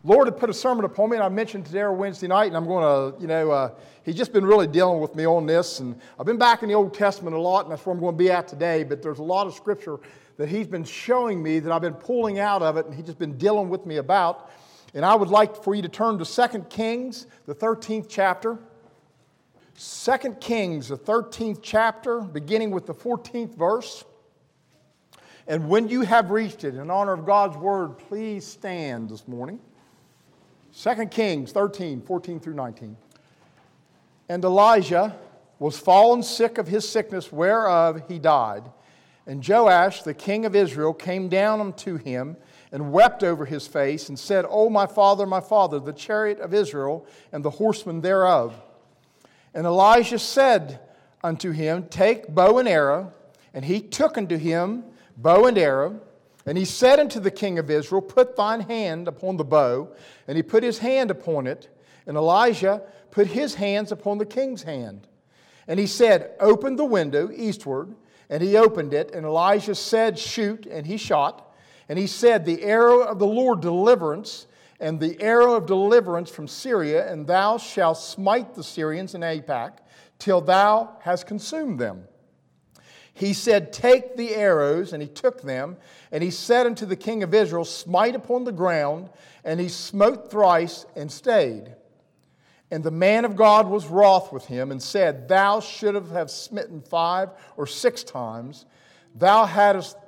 Lord had put a sermon upon me, and I mentioned to Darrell Wednesday night, and I'm going to, he's just been really dealing with me on this, and I've been back in the Old Testament a lot, and that's where I'm going to be at today, but there's a lot of Scripture that he's been showing me that I've been pulling out of it, and he's just been dealing with me about, and I would like for you to turn to 2 Kings, the 13th chapter. 2 Kings, the 13th chapter, beginning with the 14th verse. And when you have reached it, in honor of God's word, please stand this morning. 2 Kings 13, 14 through 19. And Elijah was fallen sick of his sickness, whereof he died. And Joash, the king of Israel, came down unto him, and wept over his face, and said, O my father, the chariot of Israel, and the horsemen thereof. And Elijah said unto him, Take bow and arrow. And he took unto him bow and arrow. And he said unto the king of Israel, Put thine hand upon the bow. And he put his hand upon it. And Elijah put his hands upon the king's hand. And he said, Open the window eastward. And he opened it. And Elijah said, Shoot. And he shot. And he said, The arrow of the Lord deliverance, and the arrow of deliverance from Syria, and thou shalt smite the Syrians in Aphek, till thou hast consumed them. He said, Take the arrows, and he took them, and he said unto the king of Israel, Smite upon the ground, and he smote thrice, and stayed. And the man of God was wroth with him, and said, Thou shouldst have smitten 5 or 6 times. Hadst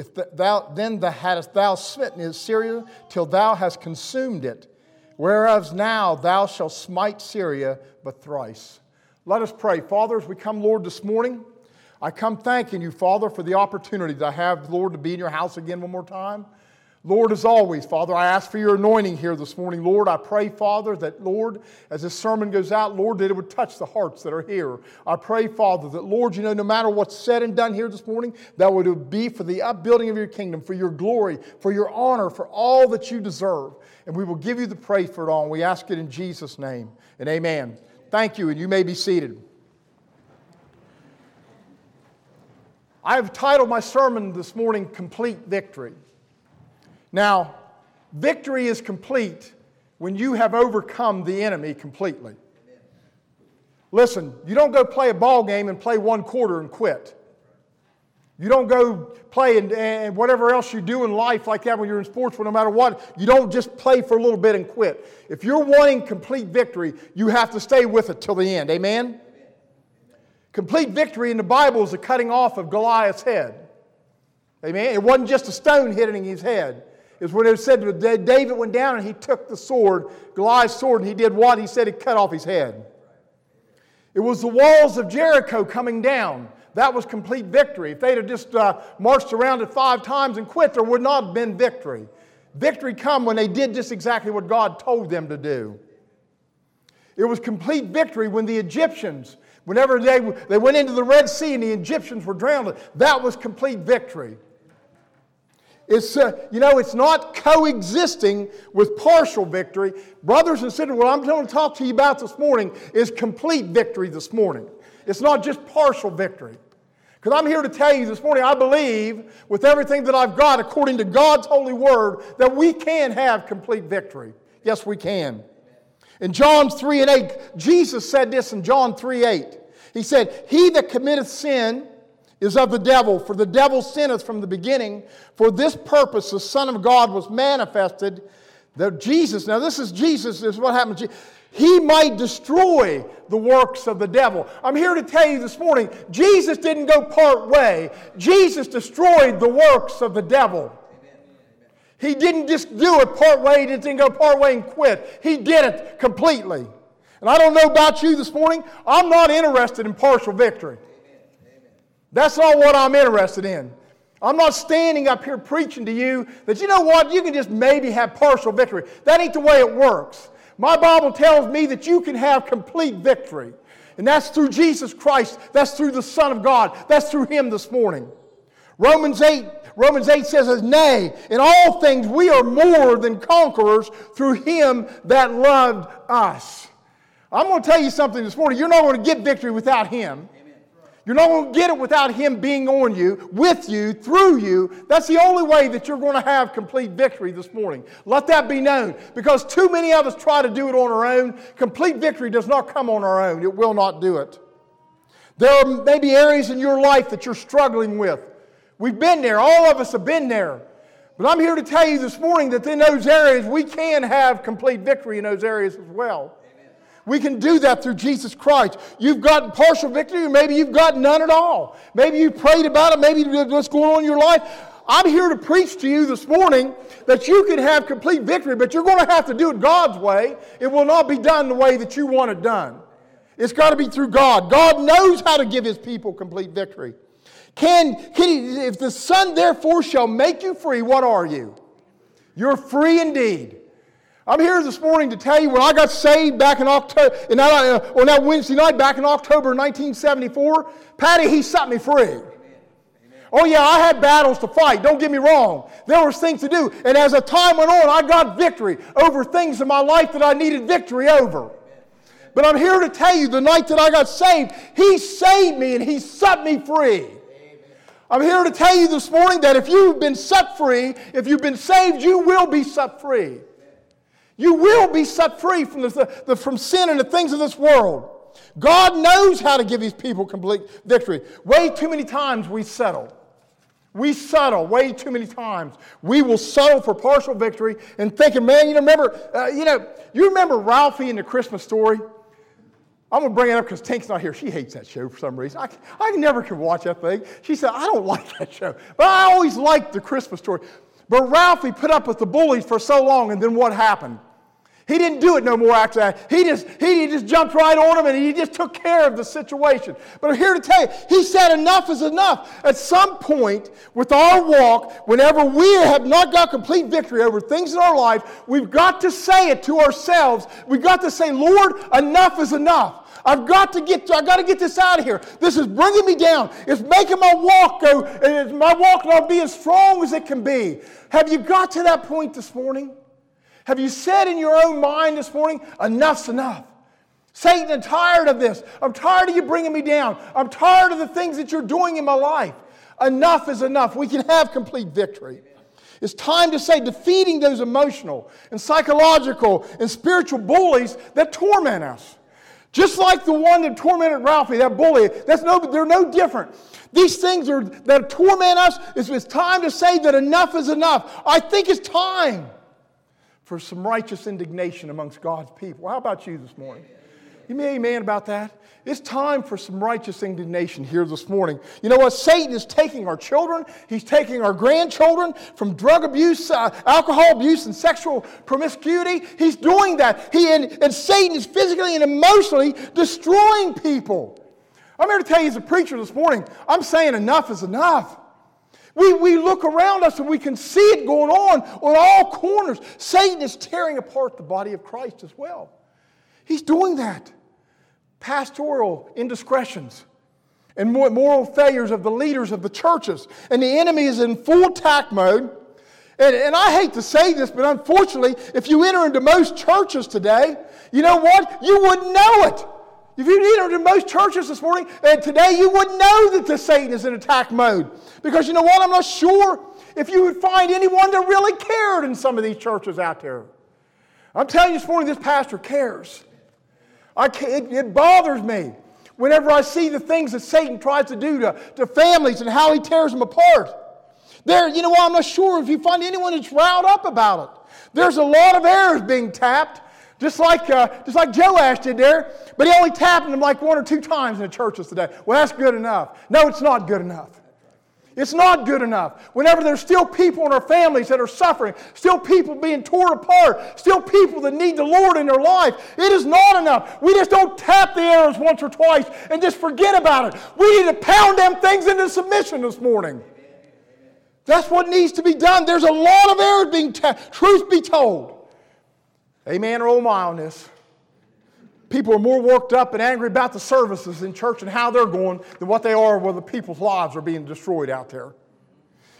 thou smitten Syria till thou hast consumed it. Whereas now thou shalt smite Syria but thrice. Let us pray. Father, as we come, Lord, this morning, I come thanking you, Father, for the opportunity that I have, Lord, to be in your house again one more time. Lord, as always, Father, I ask for your anointing here this morning. Lord, I pray, Father, that, Lord, as this sermon goes out, Lord, that it would touch the hearts that are here. I pray, Father, that, Lord, no matter what's said and done here this morning, that would be for the upbuilding of your kingdom, for your glory, for your honor, for all that you deserve. And we will give you the praise for it all. And we ask it in Jesus' name. And amen. Thank you, and you may be seated. I have titled my sermon this morning, Complete Victory. Now, victory is complete when you have overcome the enemy completely. Listen, you don't go play a ball game and play 1 quarter and quit. You don't go play and whatever else you do in life like that when you're in sports, no matter what, you don't just play for a little bit and quit. If you're wanting complete victory, you have to stay with it till the end. Amen? Complete victory in the Bible is the cutting off of Goliath's head. Amen? It wasn't just a stone hitting his head. It's when it said that David went down and he took the sword, Goliath's sword, and he did what? He said he cut off his head. It was the walls of Jericho coming down. That was complete victory. If they'd have just marched around it 5 times and quit, there would not have been victory. Victory come when they did just exactly what God told them to do. It was complete victory when the Egyptians, whenever they went into the Red Sea and the Egyptians were drowned, that was complete victory. It's, it's not coexisting with partial victory. Brothers and sisters, what I'm going to talk to you about this morning is complete victory this morning. It's not just partial victory. Because I'm here to tell you this morning, I believe with everything that I've got, according to God's holy word, that we can have complete victory. Yes, we can. In John 3:8, Jesus said this in John 3:8. He said, He that committeth sin is of the devil, for the devil sinneth from the beginning. For this purpose the Son of God was manifested, that Jesus, now this is Jesus, this is what happened. He might destroy the works of the devil. I'm here to tell you this morning, Jesus didn't go part way. Jesus destroyed the works of the devil. He didn't just do it part way, he didn't go part way and quit. He did it completely. And I don't know about you this morning, I'm not interested in partial victory. That's not what I'm interested in. I'm not standing up here preaching to you that, you know what, you can just maybe have partial victory. That ain't the way it works. My Bible tells me that you can have complete victory. And that's through Jesus Christ. That's through the Son of God. That's through Him this morning. Romans 8 says, Nay, in all things we are more than conquerors through Him that loved us. I'm going to tell you something this morning. You're not going to get victory without Him. You're not going to get it without Him being on you, with you, through you. That's the only way that you're going to have complete victory this morning. Let that be known. Because too many of us try to do it on our own. Complete victory does not come on our own. It will not do it. There are maybe areas in your life that you're struggling with. We've been there. All of us have been there. But I'm here to tell you this morning that in those areas, we can have complete victory in those areas as well. We can do that through Jesus Christ. You've gotten partial victory, or maybe you've got none at all. Maybe you prayed about it, maybe what's going on in your life. I'm here to preach to you this morning that you can have complete victory, but you're going to have to do it God's way. It will not be done the way that you want it done. It's got to be through God. God knows how to give His people complete victory. If the Son therefore shall make you free, what are you? You're free indeed. I'm here this morning to tell you when I got saved back in October, on that Wednesday night back in October 1974, Patty, He set me free. Amen. Oh yeah, I had battles to fight, don't get me wrong. There was things to do. And as the time went on, I got victory over things in my life that I needed victory over. But I'm here to tell you the night that I got saved, He saved me and He set me free. I'm here to tell you this morning that if you've been set free, if you've been saved, you will be set free. You will be set free from sin and the things of this world. God knows how to give His people complete victory. Way too many times we settle. We settle way too many times. We will settle for partial victory and thinking, man, you remember Ralphie in the Christmas Story? I'm going to bring it up because Tink's not here. She hates that show for some reason. I never could watch that thing. She said, I don't like that show. But I always liked the Christmas Story. But Ralphie put up with the bullies for so long, and then what happened? He didn't do it no more after that. He just jumped right on them and he just took care of the situation. But I'm here to tell you, he said enough is enough. At some point with our walk, whenever we have not got complete victory over things in our life, we've got to say it to ourselves. We've got to say, Lord, enough is enough. I've got to get this out of here. This is bringing me down. It's making my walk go, and my walk not be as strong as it can be. Have you got to that point this morning? Have you said in your own mind this morning, enough's enough? Satan, I'm tired of this. I'm tired of you bringing me down. I'm tired of the things that you're doing in my life. Enough is enough. We can have complete victory. It's time to say defeating those emotional and psychological and spiritual bullies that torment us. Just like the one that tormented Ralphie, that bully, they're no different. These things that torment us, it's time to say that enough is enough. I think it's time for some righteous indignation amongst God's people. How about you this morning? You may amen about that? It's time for some righteous indignation here this morning. You know what? Satan is taking our children. He's taking our grandchildren from drug abuse, alcohol abuse, and sexual promiscuity. He's doing that. And Satan is physically and emotionally destroying people. I'm here to tell you as a preacher this morning, I'm saying enough is enough. We look around us and we can see it going on all corners. Satan is tearing apart the body of Christ as well. He's doing that. Pastoral indiscretions and moral failures of the leaders of the churches. And the enemy is in full attack mode. And I hate to say this, but unfortunately, if you enter into most churches today, you know what? You wouldn't know it. If you entered into most churches this morning and today, you wouldn't know that the Satan is in attack mode. Because you know what? I'm not sure if you would find anyone that really cared in some of these churches out there. I'm telling you this morning, this pastor cares. It bothers me whenever I see the things that Satan tries to do to families and how he tears them apart. You know what? I'm not sure if you find anyone that's riled up about it. There's a lot of errors being tapped. Just like Joash did there, but he only tapped them like 1 or 2 times in the churches today. Well, that's good enough. No, it's not good enough. It's not good enough. Whenever there's still people in our families that are suffering, still people being torn apart, still people that need the Lord in their life, it is not enough. We just don't tap the errors once or twice and just forget about it. We need to pound them things into submission this morning. That's what needs to be done. There's a lot of errors being tapped. Truth be told. Amen or oh my on this. People are more worked up and angry about the services in church and how they're going than what they are where the people's lives are being destroyed out there.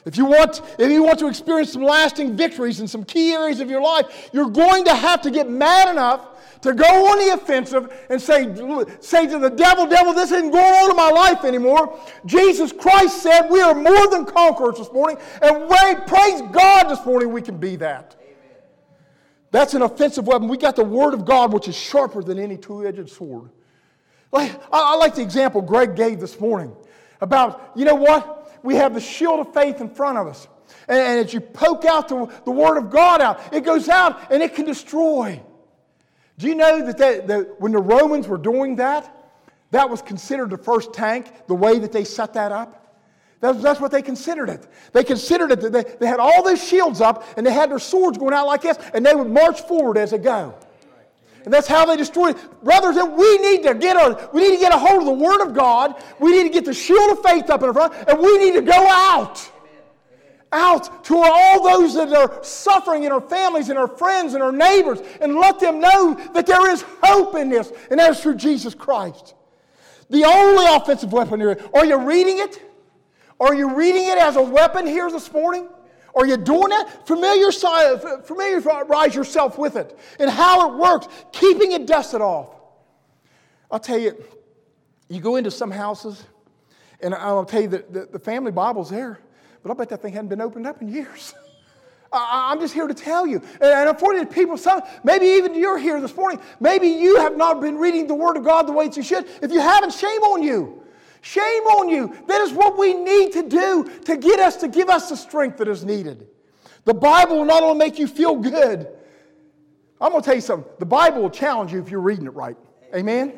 If you want to experience some lasting victories in some key areas of your life, you're going to have to get mad enough to go on the offensive and say to the devil, this isn't going on in my life anymore. Jesus Christ said we are more than conquerors this morning, and praise God this morning we can be that. Amen. That's an offensive weapon. We got the Word of God, which is sharper than any two-edged sword. I like the example Greg gave this morning about, you know what? We have the shield of faith in front of us. And as you poke out the Word of God out, it goes out and it can destroy. Do you know that when the Romans were doing that, that was considered the first tank, the way that they set that up? That's what they considered it. They considered it that they had all those shields up and they had their swords going out like this, and they would march forward as they go. And that's how they destroyed it. Brothers, we need to get a hold of the Word of God. We need to get the shield of faith up in front, and we need to go out. Out to all those that are suffering in our families and our friends and our neighbors, and let them know that there is hope in this, and that is through Jesus Christ. The only offensive weapon here. Are you reading it? Are you reading it as a weapon here this morning? Are you doing that? Familiarize yourself with it and how it works, keeping it dusted off. I'll tell you, you go into some houses, and I'll tell you that the family Bible's there, but I bet that thing hadn't been opened up in years. I'm just here to tell you. And unfortunately, people, maybe even you're here this morning, maybe you have not been reading the Word of God the way that you should. If you haven't, shame on you. Shame on you. That is what we need to do to give us the strength that is needed. The Bible will not only make you feel good. I'm going to tell you something. The Bible will challenge you if you're reading it right. Amen?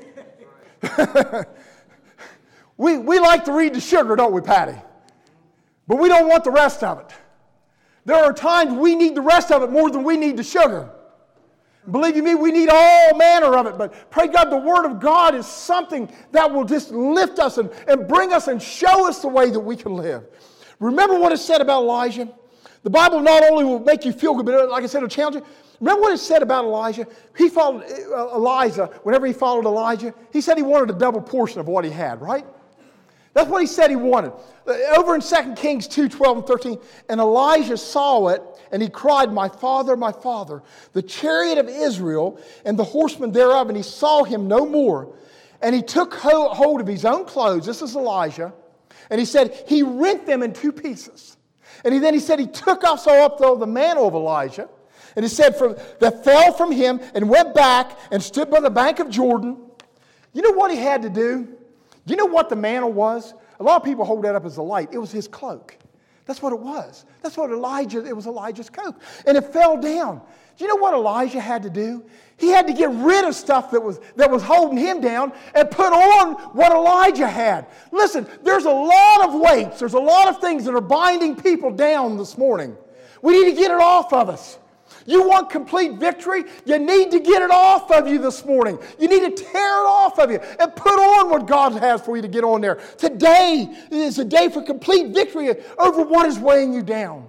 we like to read the sugar, don't we, Patty? But we don't want the rest of it. There are times we need the rest of it more than we need the sugar. Believe you me, we need all manner of it. But pray God, the Word of God is something that will just lift us and bring us and show us the way that we can live. Remember what it said about Elijah? The Bible not only will make you feel good, but like I said, it'll challenge you. Remember what it said about Elijah? He followed Elijah. Whenever he followed Elijah, he said he wanted a double portion of what he had, right? That's what he said he wanted. Over in 2 Kings 2, 12 and 13, and Elijah saw it, and he cried, my father, the chariot of Israel and the horsemen thereof, and he saw him no more. And he took hold of his own clothes, this is Elijah, and he said, he rent them in two pieces. And then he said he took also up the mantle of Elijah, and he said, that fell from him and went back and stood by the bank of Jordan. You know what he had to do? Do you know what the mantle was? A lot of people hold that up as a light. It was his cloak. That's what it was. It was Elijah's cloak. And it fell down. Do you know what Elijah had to do? He had to get rid of stuff that was holding him down and put on what Elijah had. Listen, there's a lot of weights. There's a lot of things that are binding people down this morning. We need to get it off of us. You want complete victory? You need to get it off of you this morning. You need to tear it off of you and put on what God has for you to get on there. Today is a day for complete victory over what is weighing you down.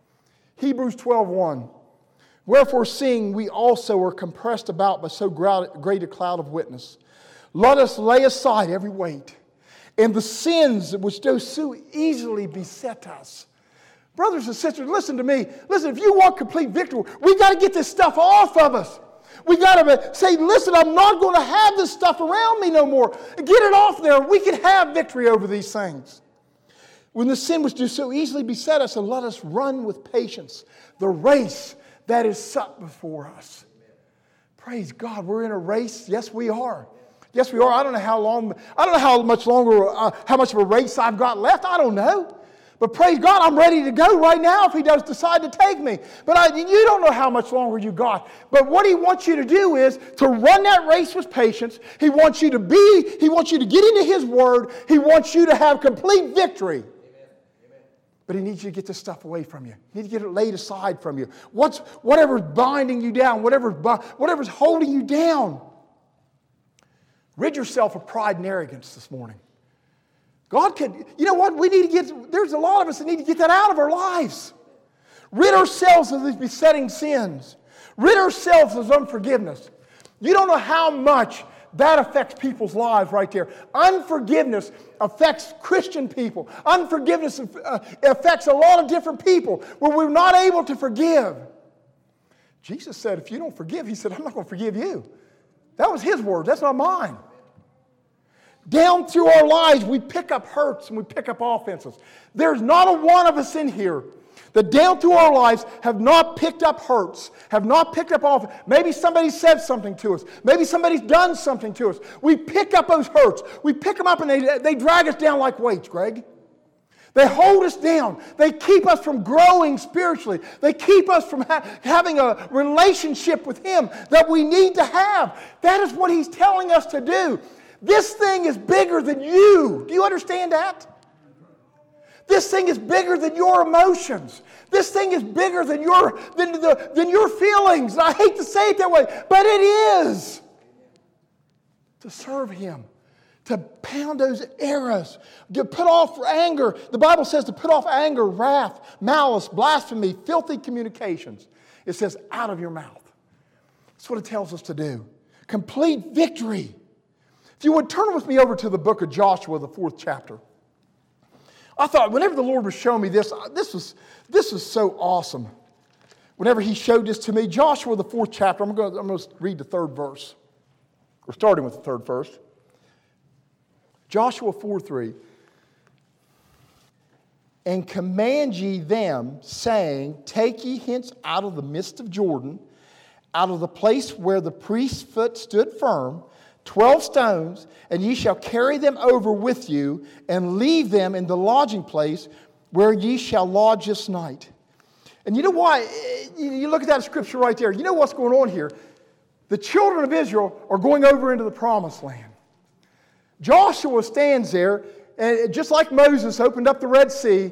Hebrews 12:1. Wherefore, seeing we also are compressed about by so great a cloud of witness, let us lay aside every weight and the sins which do so easily beset us. Brothers and sisters, listen to me. Listen, if you want complete victory, we've got to get this stuff off of us. We've got to say, listen, I'm not going to have this stuff around me no more. Get it off there. We can have victory over these things. When the sin which do so easily beset us, and let us run with patience the race that is set before us. Praise God, we're in a race. Yes, we are. Yes, we are. I don't know how much longer, how much of a race I've got left. I don't know. But praise God, I'm ready to go right now if He does decide to take me. But you don't know how much longer you got. But what He wants you to do is to run that race with patience. He wants you to get into His Word. He wants you to have complete victory. Amen. But He needs you to get this stuff away from you. You need to get it laid aside from you. Whatever's binding you down, whatever's holding you down. Rid yourself of pride and arrogance this morning. God can, you know what? There's a lot of us that need to get that out of our lives. Rid ourselves of these besetting sins. Rid ourselves of unforgiveness. You don't know how much that affects people's lives right there. Unforgiveness affects Christian people. Unforgiveness affects a lot of different people where we're not able to forgive. Jesus said, if you don't forgive, he said, I'm not going to forgive you. That was his word. That's not mine. Down through our lives, we pick up hurts and we pick up offenses. There's not a one of us in here that down through our lives have not picked up hurts, have not picked up offenses. Maybe somebody said something to us. Maybe somebody's done something to us. We pick up those hurts. We pick them up and they drag us down like weights, Greg. They hold us down. They keep us from growing spiritually. They keep us from having a relationship with Him that we need to have. That is what He's telling us to do. This thing is bigger than you. Do you understand that? This thing is bigger than your emotions. This thing is bigger than your feelings. And I hate to say it that way, but it is. To serve Him. To pound those arrows. To put off anger. The Bible says to put off anger, wrath, malice, blasphemy, filthy communications. It says out of your mouth. That's what it tells us to do. Complete victory. If you would turn with me over to the book of Joshua, the 4th chapter. I thought whenever the Lord was showing me this was so awesome. Whenever He showed this to me, Joshua, the 4th chapter, I'm going to read the 3rd verse. We're starting with the 3rd verse. Joshua 4:3. And command ye them, saying, take ye hence out of the midst of Jordan, out of the place where the priest's foot stood firm, 12 stones, and ye shall carry them over with you, and leave them in the lodging place where ye shall lodge this night. And you know why? You look at that scripture right there. You know what's going on here? The children of Israel are going over into the promised land. Joshua stands there, and just like Moses opened up the Red Sea,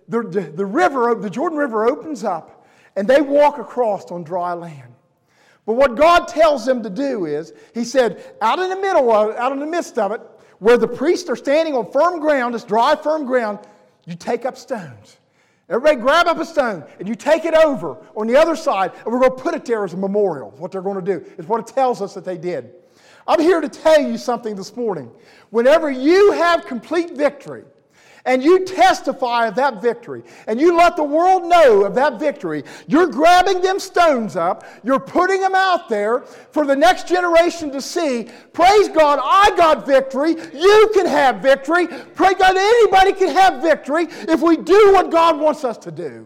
the Jordan River opens up, and they walk across on dry land. But what God tells them to do is, He said, out in the midst of it, where the priests are standing on firm ground, this dry, firm ground, you take up stones. Everybody grab up a stone, and you take it over on the other side, and we're going to put it there as a memorial. What they're going to do is what it tells us that they did. I'm here to tell you something this morning. Whenever you have complete victory, and you testify of that victory, and you let the world know of that victory, you're grabbing them stones up, you're putting them out there for the next generation to see. Praise God, I got victory. You can have victory. Praise God, anybody can have victory if we do what God wants us to do.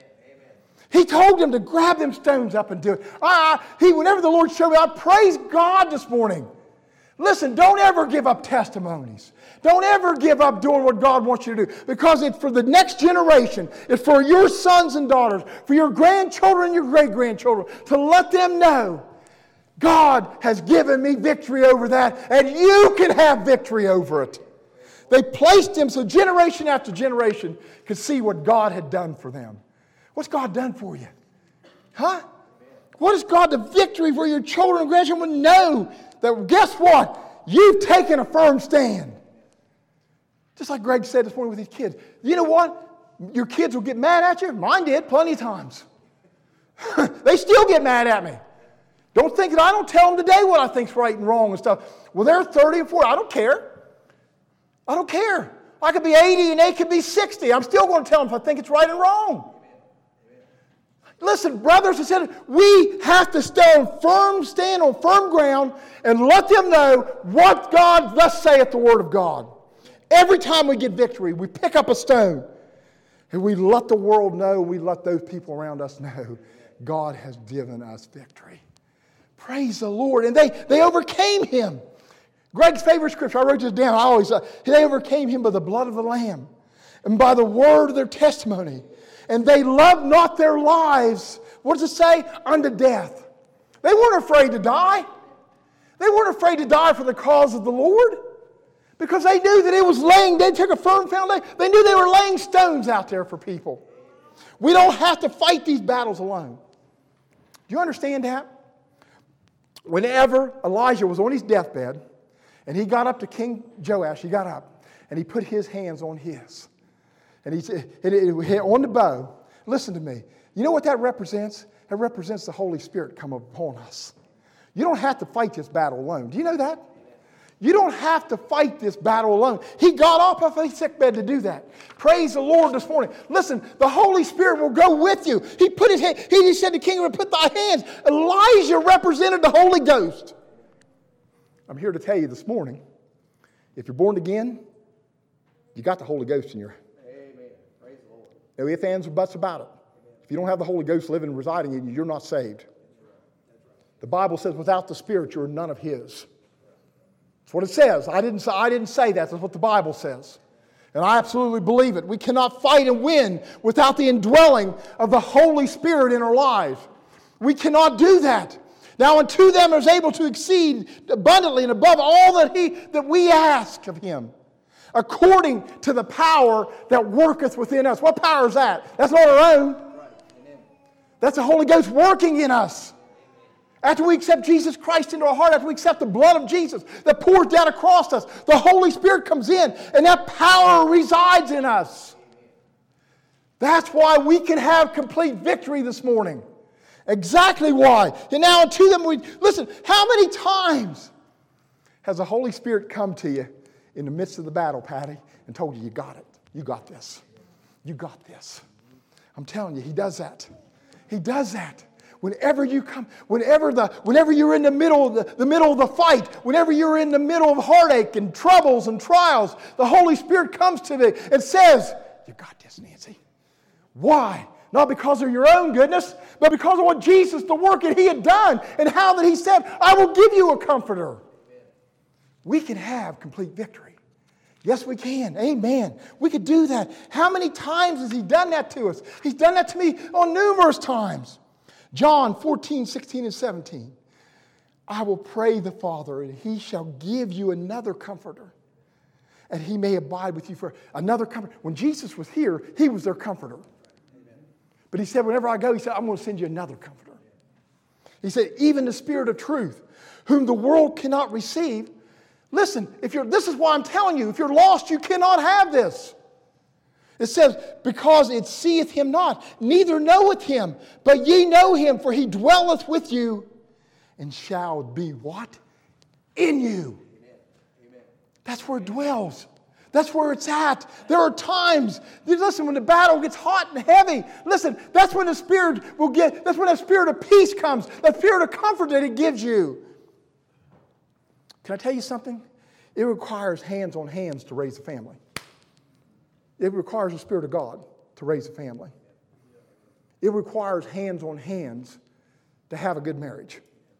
He told them to grab them stones up and do it. Whenever the Lord showed me, I praise God this morning. Listen, don't ever give up testimonies. Don't ever give up doing what God wants you to do, because it's for the next generation. It's for your sons and daughters, for your grandchildren and your great-grandchildren, to let them know God has given me victory over that, and you can have victory over it. They placed him so generation after generation could see what God had done for them. What's God done for you? Huh? What is God, the victory for your children and grandchildren would know that, guess what? You've taken a firm stand. Just like Greg said this morning with his kids. You know what? Your kids will get mad at you. Mine did plenty of times. They still get mad at me. Don't think that I don't tell them today what I think's right and wrong and stuff. Well, they're 30 and 40. I don't care. I don't care. I could be 80 and they could be 60. I'm still going to tell them if I think it's right and wrong. Listen, brothers and sisters, we have to stand on firm ground and let them know what God, thus saith the Word of God. Every time we get victory, we pick up a stone and we let the world know, we let those people around us know God has given us victory. Praise the Lord. And they overcame him. Greg's favorite scripture, I wrote this down, they overcame him by the blood of the Lamb and by the word of their testimony. And they loved not their lives, what does it say? Unto death. They weren't afraid to die. They weren't afraid to die for the cause of the Lord. Because they knew that it was they took a firm foundation. They knew they were laying stones out there for people. We don't have to fight these battles alone. Do you understand that? Whenever Elijah was on his deathbed, and he got up to King Joash, he got up, and he put his hands on his. And he said, on the bow, listen to me. You know what that represents? That represents the Holy Spirit come upon us. You don't have to fight this battle alone. Do you know that? You don't have to fight this battle alone. He got off of his sickbed to do that. Praise the Lord this morning. Listen, the Holy Spirit will go with you. He put his hand, he said to King, put thy hands. Elijah represented the Holy Ghost. I'm here to tell you this morning, if you're born again, you got the Holy Ghost in your. Amen. Praise the Lord. No ifs, ands, or buts about it. If you don't have the Holy Ghost living and residing in you, you're not saved. The Bible says without the Spirit, you're none of His. That's what it says. I didn't say that. That's what the Bible says. And I absolutely believe it. We cannot fight and win without the indwelling of the Holy Spirit in our lives. We cannot do that. Now unto them is able to exceed abundantly and above all that we ask of Him, according to the power that worketh within us. What power is that? That's not our own. That's the Holy Ghost working in us. After we accept Jesus Christ into our heart, after we accept the blood of Jesus that pours down across us, the Holy Spirit comes in and that power resides in us. That's why we can have complete victory this morning. Exactly why. And now unto them listen, how many times has the Holy Spirit come to you in the midst of the battle, Patty, and told you, you got it. You got this. You got this. I'm telling you, He does that. He does that. Whenever you come, whenever you're in the middle of the fight, whenever you're in the middle of heartache and troubles and trials, the Holy Spirit comes to me and says, you got this, Nancy. Why? Not because of your own goodness, but because of what Jesus, the work that He had done, and how that He said, I will give you a comforter. We can have complete victory. Yes, we can. Amen. We could do that. How many times has He done that to us? He's done that to me on numerous times. John 14, 16, and 17. I will pray the Father, and He shall give you another comforter, and He may abide with you for another comforter. When Jesus was here, He was their comforter. Amen. But He said, whenever I go, He said, I'm going to send you another comforter. He said, even the Spirit of truth, whom the world cannot receive. Listen, this is why I'm telling you, if you're lost, you cannot have this. It says, because it seeth Him not, neither knoweth Him, but ye know Him, for He dwelleth with you, and shall be what? In you. Amen. That's where it dwells. That's where it's at. There are times, listen, when the battle gets hot and heavy, listen, that's when the Spirit that's when that Spirit of peace comes, that Spirit of comfort that He gives you. Can I tell you something? It requires hands on hands to raise a family. It requires the Spirit of God to raise a family. It requires hands on hands to have a good marriage.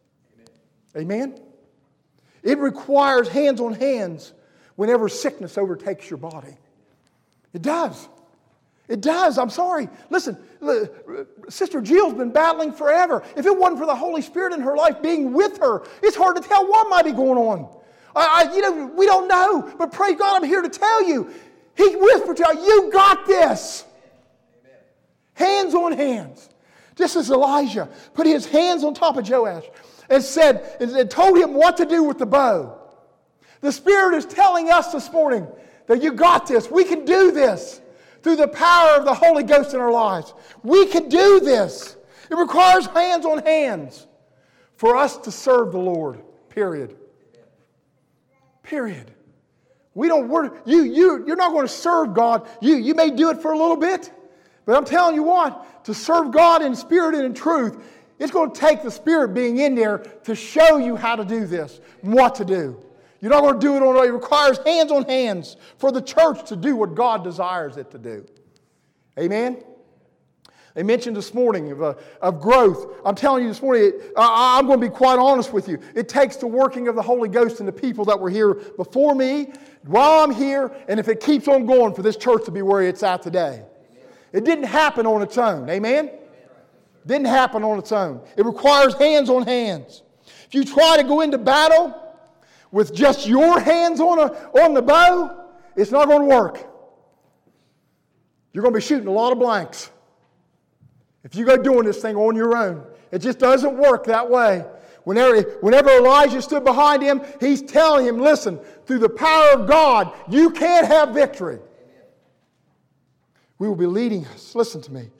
Amen? It requires hands on hands whenever sickness overtakes your body. It does. It does. I'm sorry. Listen, Sister Jill's been battling forever. If it wasn't for the Holy Spirit in her life being with her, it's hard to tell what might be going on. We don't know. But praise God, I'm here to tell you. He whispered to her, you got this. Amen. Hands on hands. Just as Elijah put his hands on top of Joash and said, and told him what to do with the bow. The Spirit is telling us this morning that you got this. We can do this through the power of the Holy Ghost in our lives. We can do this. It requires hands on hands for us to serve the Lord. Period. Period. You're not going to serve God. You may do it for a little bit, but I'm telling you what, to serve God in spirit and in truth, it's going to take the Spirit being in there to show you how to do this and what to do. You're not going to do it on. It requires hands on hands for the church to do what God desires it to do. Amen? They mentioned this morning of growth. I'm telling you this morning, I'm going to be quite honest with you. It takes the working of the Holy Ghost and the people that were here before me, while I'm here, and if it keeps on going for this church to be where it's at today. Amen. It didn't happen on its own. Amen? It didn't happen on its own. It requires hands on hands. If you try to go into battle with just your hands on the bow, it's not going to work. You're going to be shooting a lot of blanks. If you go doing this thing on your own, it just doesn't work that way. Whenever Elijah stood behind him, he's telling him, listen, through the power of God, you can't have victory. We will be leading us. Listen to me.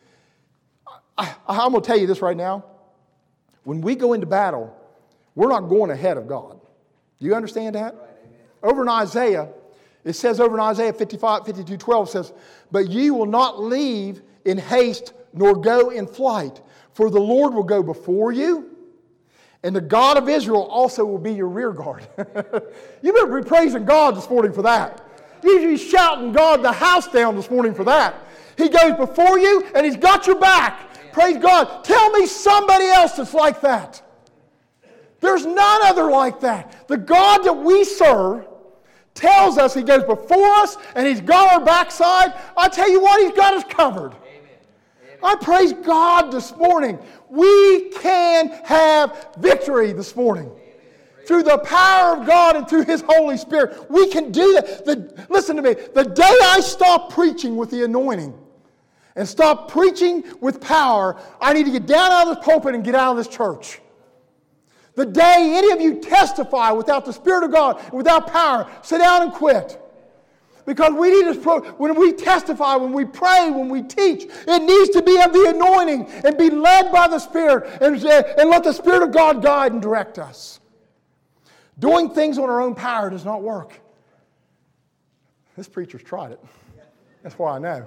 I'm going to tell you this right now. When we go into battle, we're not going ahead of God. Do you understand that? Over in Isaiah, it says over in Isaiah 52:12 says, "But ye will not leave in haste, nor go in flight, for the Lord will go before you, and the God of Israel also will be your rear guard." You better be praising God this morning for that. You should be shouting God the house down this morning for that. He goes before you, and He's got your back. Praise God. Tell me somebody else that's like that. There's none other like that. The God that we serve tells us He goes before us and He's got our backside. I tell you what, He's got us covered. Amen. I praise God this morning. We can have victory this morning. Through the power of God and through His Holy Spirit. We can do that. Listen to me. The day I stop preaching with the anointing and stop preaching with power, I need to get down out of this pulpit and get out of this church. The day any of you testify without the Spirit of God, without power, sit down and quit. Because we need to, when we testify, when we pray, when we teach, it needs to be of the anointing and be led by the Spirit and let the Spirit of God guide and direct us. Doing things on our own power does not work. This preacher's tried it. That's why I know.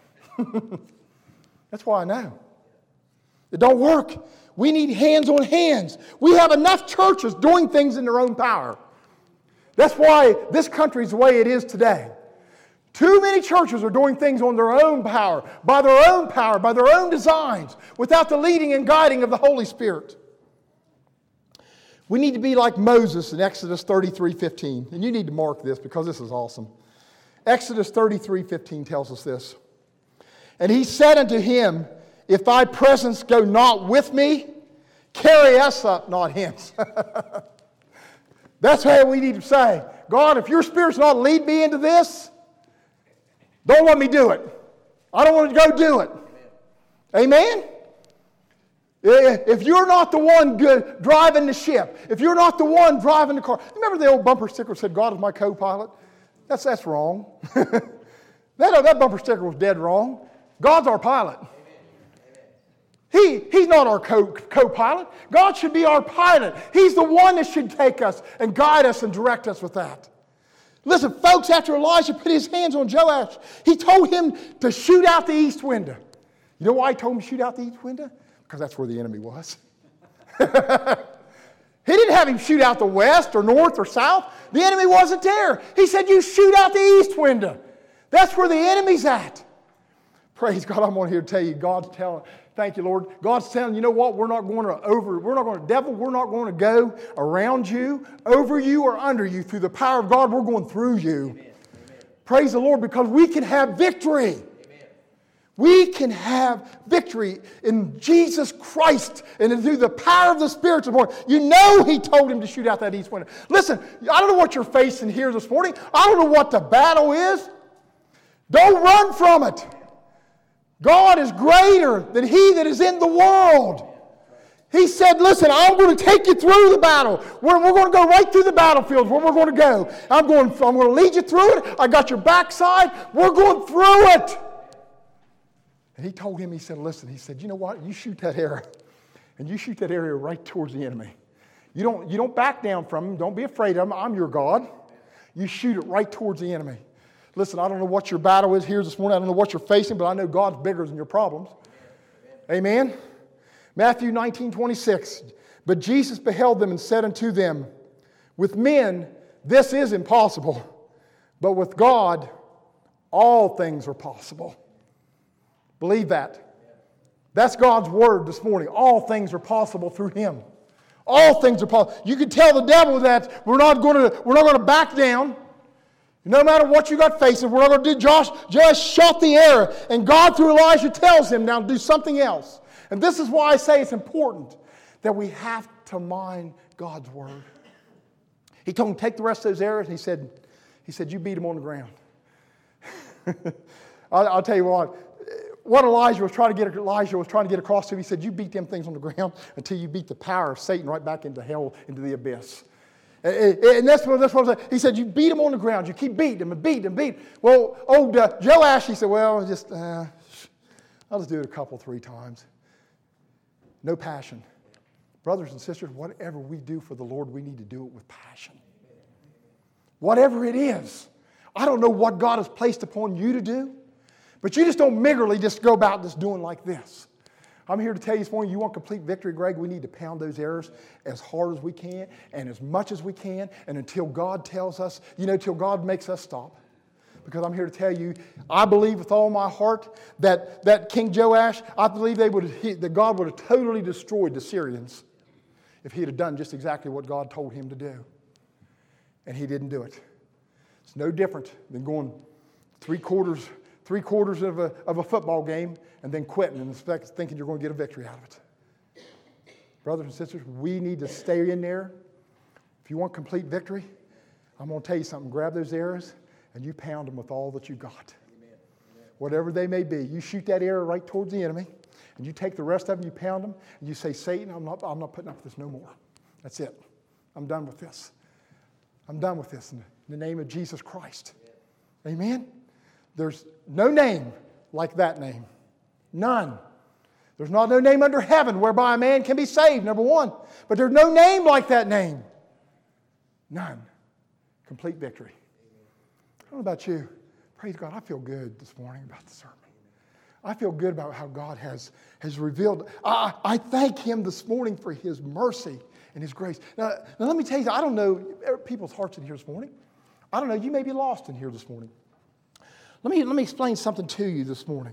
That's why I know. It don't work. We need hands on hands. We have enough churches doing things in their own power. That's why this country is the way it is today. Too many churches are doing things on their own power, by their own designs, without the leading and guiding of the Holy Spirit. We need to be like Moses in Exodus 33:15. And you need to mark this because this is awesome. Exodus 33:15 tells us this. "And he said unto him, If thy presence go not with me, carry us up not hence." That's how we need to say, God, if your Spirit's not lead me into this, don't let me do it. I don't want to go do it. Amen? If you're not the one driving the ship, if you're not the one driving the car. Remember the old bumper sticker that said, "God is my co-pilot"? That's wrong. that bumper sticker was dead wrong. God's our pilot. He's not our co-pilot. God should be our pilot. He's the one that should take us and guide us and direct us with that. Listen, folks, after Elijah put his hands on Joash, he told him to shoot out the east window. You know why he told him to shoot out the east window? Because that's where the enemy was. He didn't have him shoot out the west or north or south. The enemy wasn't there. He said, you shoot out the east window. That's where the enemy's at. Praise God, I'm on here to tell you, God's telling, thank you, Lord. God's telling, you know what? We're not going to go around you, over you, or under you. Through the power of God, we're going through you. Amen. Praise the Lord, because we can have victory. Amen. We can have victory in Jesus Christ and through the power of the Spirit this morning. You know He told him to shoot out that east window. Listen, I don't know what you're facing here this morning. I don't know what the battle is. Don't run from it. God is greater than he that is in the world. He said, listen, I'm going to take you through the battle. We're going to go right through the battlefield where we're going to go. I'm going to lead you through it. I got your backside. We're going through it. And he told him, he said, listen, he said, you know what? You shoot that arrow. And you shoot that arrow right towards the enemy. You don't back down from him. Don't be afraid of him. I'm your God. You shoot it right towards the enemy. Listen, I don't know what your battle is here this morning. I don't know what you're facing, but I know God's bigger than your problems. Amen? Matthew 19:26. But Jesus beheld them and said unto them, with men this is impossible, but with God all things are possible. Believe that. That's God's word this morning. All things are possible through Him. All things are possible. You can tell the devil that we're not going to back down. No matter what you got facing, we're not going to do. Josh shot the arrow, and God through Elijah tells him now to do something else. And this is why I say it's important that we have to mind God's word. He told him take the rest of those arrows, and he said you beat them on the ground. I'll tell you what Elijah was trying to get across to him. He said you beat them things on the ground until you beat the power of Satan right back into hell, into the abyss. And that's what I'm saying. He said, you beat him on the ground. You keep beating him and beating him and beating him. Well, old Joash, he said, well, I'll just do it 3 times. No passion. Brothers and sisters, whatever we do for the Lord, we need to do it with passion. Whatever it is. I don't know what God has placed upon you to do, but you just don't meagerly just go about just doing like this. I'm here to tell you this morning, you want complete victory, Greg, we need to pound those errors as hard as we can and as much as we can, and until God tells us, till God makes us stop. Because I'm here to tell you, I believe with all my heart that King Joash, I believe that God would have totally destroyed the Syrians if he had done just exactly what God told him to do. And he didn't do it. It's no different than going three quarters of a football game and then quitting and thinking you're going to get a victory out of it. Brothers and sisters, we need to stay in there. If you want complete victory, I'm going to tell you something. Grab those arrows and you pound them with all that you got. Amen. Whatever they may be. You shoot that arrow right towards the enemy, and you take the rest of them, you pound them, and you say, Satan, I'm not putting up with this no more. That's it. I'm done with this. I'm done with this in the name of Jesus Christ. Amen? There's no name like that name. None. There's not no name under heaven whereby a man can be saved, number one. But there's no name like that name. None. Complete victory. I don't know about you. Praise God, I feel good this morning about the sermon. I feel good about how God has revealed. I thank Him this morning for His mercy and His grace. Now let me tell you, I don't know people's hearts in here this morning. I don't know, you may be lost in here this morning. Let me explain something to you this morning.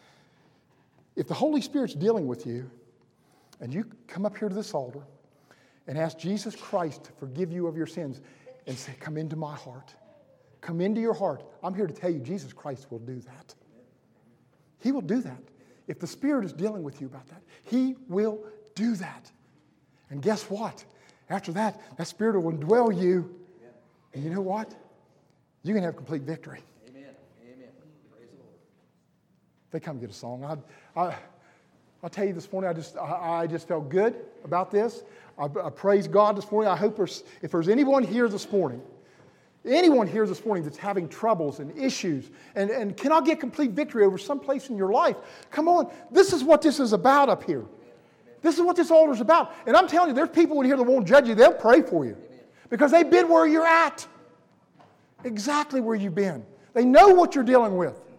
If the Holy Spirit's dealing with you, and you come up here to this altar and ask Jesus Christ to forgive you of your sins and say, come into my heart. Come into your heart. I'm here to tell you, Jesus Christ will do that. He will do that. If the Spirit is dealing with you about that, He will do that. And guess what? After that, that Spirit will indwell you. And you know what? You can have complete victory. Amen. Amen. Praise the Lord. They come get a song. I'll tell you this morning, I just felt good about this. I praise God this morning. I hope if there's anyone here this morning that's having troubles and issues and cannot get complete victory over some place in your life, come on. This is what this is about up here. This is what this altar is about. And I'm telling you, there's people in here that won't judge you. They'll pray for you because they've been where you're at. Exactly where you've been. They know what you're dealing with.